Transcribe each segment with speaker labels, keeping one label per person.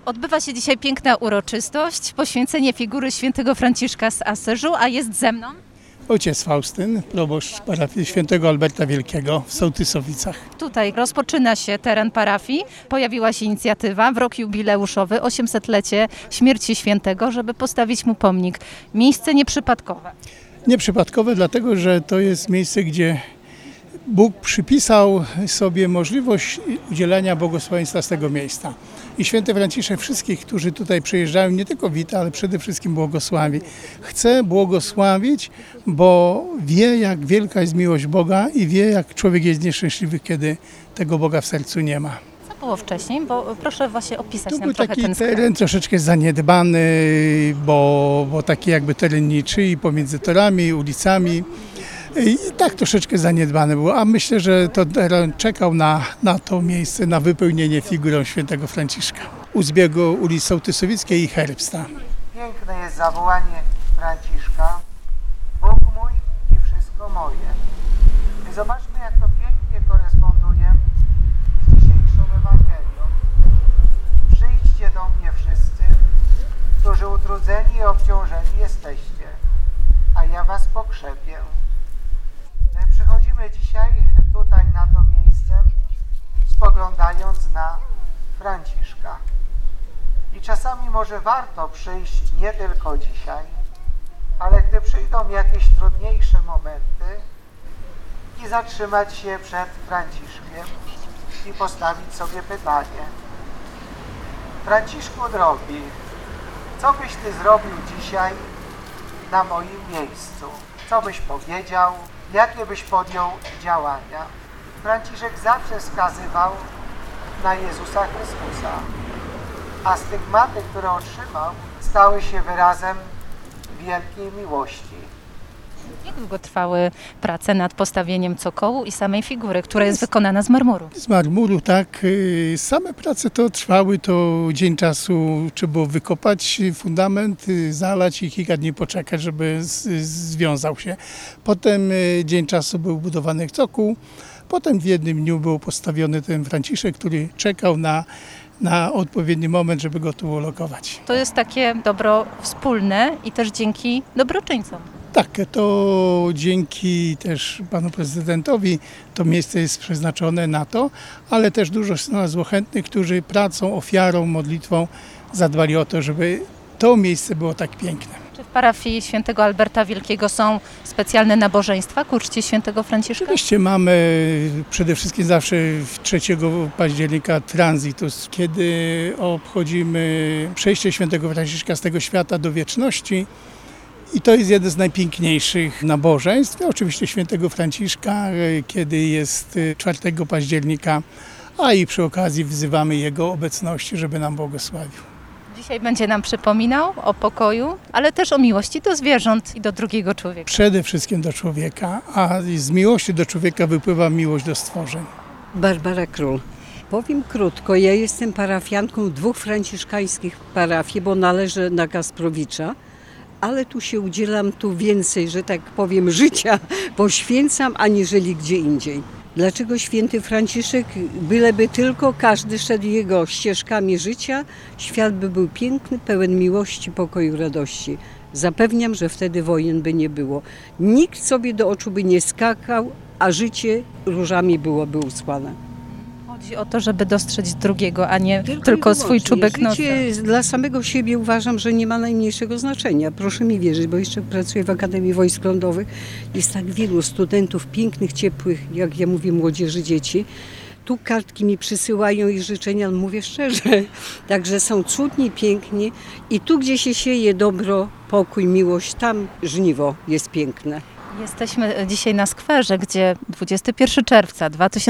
Speaker 1: Odbywa się dzisiaj piękna uroczystość, poświęcenie figury świętego Franciszka z Asyżu, a jest ze mną
Speaker 2: Ojciec Faustyn, proboszcz parafii świętego Alberta Wielkiego w Sołtysowicach.
Speaker 1: Tutaj rozpoczyna się teren parafii. Pojawiła się inicjatywa w rok jubileuszowy, 800-lecie śmierci świętego, żeby postawić mu pomnik. Miejsce nieprzypadkowe.
Speaker 2: Nieprzypadkowe dlatego, że to jest miejsce, gdzie Bóg przypisał sobie możliwość udzielania błogosławieństwa z tego miejsca. I święty Franciszek wszystkich, którzy tutaj przyjeżdżają, nie tylko wita, ale przede wszystkim błogosławi. Chce błogosławić, bo wie, jak wielka jest miłość Boga i wie, jak człowiek jest nieszczęśliwy, kiedy tego Boga w sercu nie ma.
Speaker 1: Co było wcześniej? Bo proszę właśnie opisać
Speaker 2: To
Speaker 1: nam
Speaker 2: był
Speaker 1: trochę
Speaker 2: taki
Speaker 1: ten
Speaker 2: teren troszeczkę zaniedbany, bo taki jakby teren niczyj pomiędzy torami, ulicami. I tak troszeczkę zaniedbane było, a myślę, że to teren czekał na to miejsce, na wypełnienie figurą świętego Franciszka. U zbiegu ulic Sołtysowickiej i Herbsta.
Speaker 3: Piękne jest zawołanie Franciszka, Bóg mój i wszystko moje. I zobaczmy, jak to pięknie koresponduje z dzisiejszą Ewangelią. Przyjdźcie do mnie wszyscy, którzy utrudzeni i obciążeni jesteście, a ja was pokrzepię. Przychodzimy dzisiaj tutaj na to miejsce, spoglądając na Franciszka. I czasami może warto przyjść nie tylko dzisiaj, ale gdy przyjdą jakieś trudniejsze momenty i zatrzymać się przed Franciszkiem i postawić sobie pytanie. Franciszku drogi, co byś Ty zrobił dzisiaj na moim miejscu? Co byś powiedział? Jakie byś podjął działania? Franciszek zawsze wskazywał na Jezusa Chrystusa, a stygmaty, które otrzymał, stały się wyrazem wielkiej miłości.
Speaker 1: Jak długo trwały prace nad postawieniem cokołu i samej figury, która jest wykonana z marmuru?
Speaker 2: Z marmuru, tak. Same prace to trwały, to dzień czasu trzeba było wykopać fundament, zalać i kilka dni poczekać, żeby związał się. Potem dzień czasu był budowany cokół, potem w jednym dniu był postawiony ten Franciszek, który czekał na odpowiedni moment, żeby go tu ulokować.
Speaker 1: To jest takie dobro wspólne i też dzięki dobroczyńcom.
Speaker 2: Tak, to dzięki też panu prezydentowi to miejsce jest przeznaczone na to, ale też dużo znalazło chętnych, którzy pracą, ofiarą, modlitwą zadbali o to, żeby to miejsce było tak piękne.
Speaker 1: Czy w parafii świętego Alberta Wielkiego są specjalne nabożeństwa ku czci świętego Franciszka?
Speaker 2: Oczywiście mamy przede wszystkim zawsze 3 października transitus, kiedy obchodzimy przejście świętego Franciszka z tego świata do wieczności. I to jest jeden z najpiękniejszych nabożeństw. Oczywiście świętego Franciszka, kiedy jest 4 października, a i przy okazji wzywamy jego obecności, żeby nam błogosławił.
Speaker 1: Dzisiaj będzie nam przypominał o pokoju, ale też o miłości do zwierząt i do drugiego człowieka.
Speaker 2: Przede wszystkim do człowieka, a z miłości do człowieka wypływa miłość do stworzeń.
Speaker 4: Barbara Król. Powiem krótko, ja jestem parafianką 2 franciszkańskich parafii, bo należę na Kasprowicza. Ale tu się udzielam, tu więcej, że tak powiem, życia poświęcam, aniżeli gdzie indziej. Dlaczego święty Franciszek? Byleby tylko każdy szedł jego ścieżkami życia, świat by był piękny, pełen miłości, pokoju, radości. Zapewniam, że wtedy wojen by nie było. Nikt sobie do oczu by nie skakał, a życie różami byłoby usłane.
Speaker 1: Chodzi o to, żeby dostrzec drugiego, a nie tylko swój czubek nosa.
Speaker 4: Życie dla samego siebie uważam, że nie ma najmniejszego znaczenia. Proszę mi wierzyć, bo jeszcze pracuję w Akademii Wojsk Lądowych. Jest tak wielu studentów pięknych, ciepłych, jak ja mówię, młodzieży, dzieci. Tu kartki mi przysyłają i życzenia, mówię szczerze. Także są cudni, piękni i tu, gdzie się sieje dobro, pokój, miłość, tam żniwo jest piękne.
Speaker 1: Jesteśmy dzisiaj na skwerze, gdzie 21 czerwca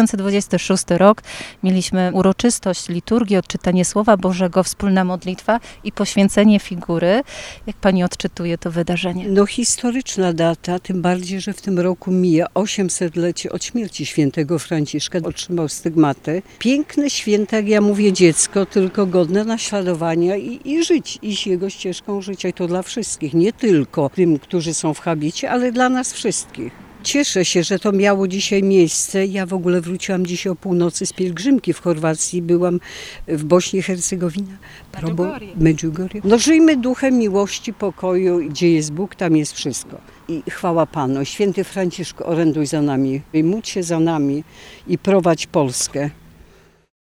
Speaker 1: 2026 rok mieliśmy uroczystość, liturgię, odczytanie Słowa Bożego, wspólna modlitwa i poświęcenie figury. Jak pani odczytuje to wydarzenie?
Speaker 4: No historyczna data, tym bardziej, że w tym roku mija 800-lecie od śmierci świętego Franciszka. Otrzymał stygmatę. Piękne święta, jak ja mówię, dziecko, tylko godne naśladowania i żyć, iść jego ścieżką życia. I to dla wszystkich, nie tylko tym, którzy są w habicie, ale dla nas wszystkich. Cieszę się, że to miało dzisiaj miejsce. Ja w ogóle wróciłam dzisiaj o północy z pielgrzymki w Chorwacji. Byłam w Bośni i Hercegowinie. Medjugorje. No żyjmy duchem miłości, pokoju. Gdzie jest Bóg, tam jest wszystko. I chwała Panu. Święty Franciszku, oręduj za nami. Módl się za nami i prowadź Polskę.